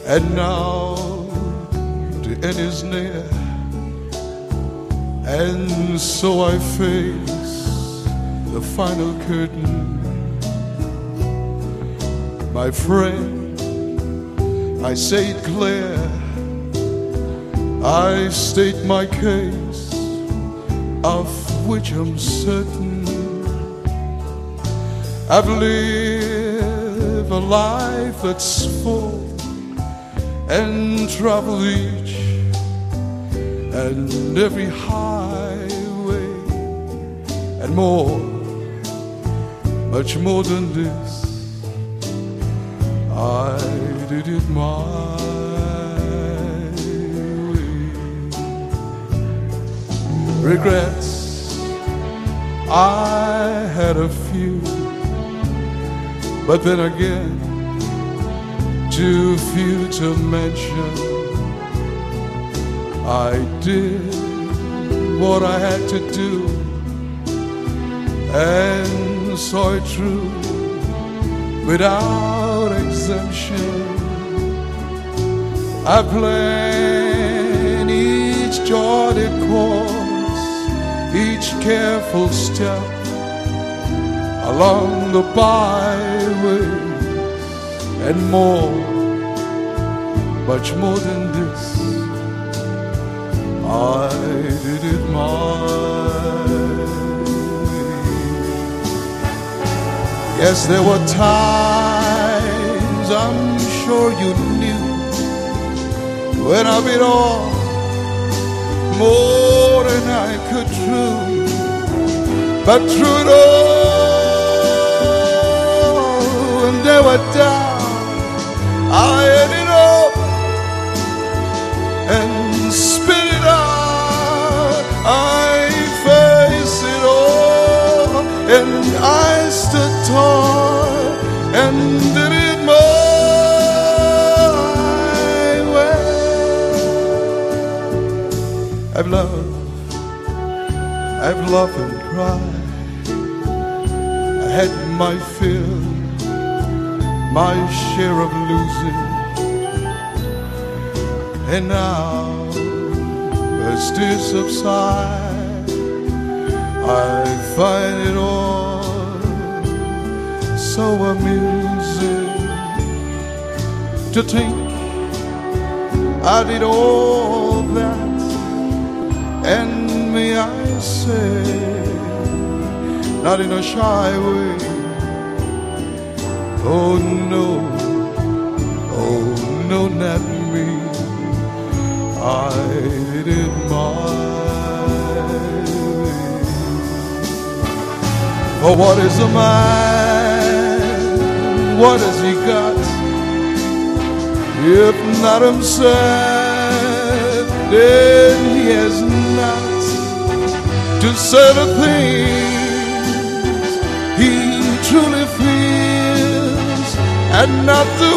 And now the end is near, and so I face the final curtain. My friend, I say it clear, I state my case, of which I'm certain. I've lived a life that's full and traveled each and every highway and more, much more than this. I did it my way. Regrets, I had a few, but then again, too few to mention. I did what I had to do and saw it through without exemption. I planned each charted course, each careful step along the byway, and more, much more than this, I did it my way. Yes, there were times, I'm sure you knew, when I bit off more than I could chew. But through it all, and there were doubts, I ate it up and spit it out. I faced it all, and I stood tall and did it my way. I've loved and cried. I had my fill, my share of losing, and now as tears subside, I find it all so amusing to think I did all that, and may I say, not in a shy way, oh no, not me. I did it my way. For what is a man? What has he got? If not himself, then he has not to say the things he truly feels, and not the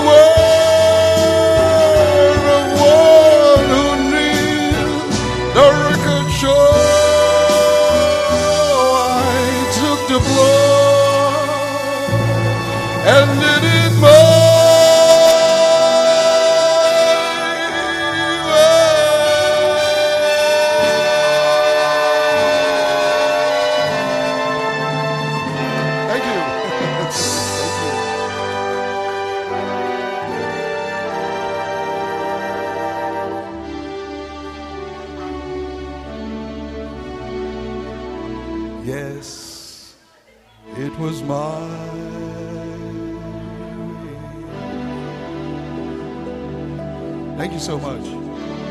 word of one who kneels. The record show I took the blow and did it my yes, it was my way. Thank you so much.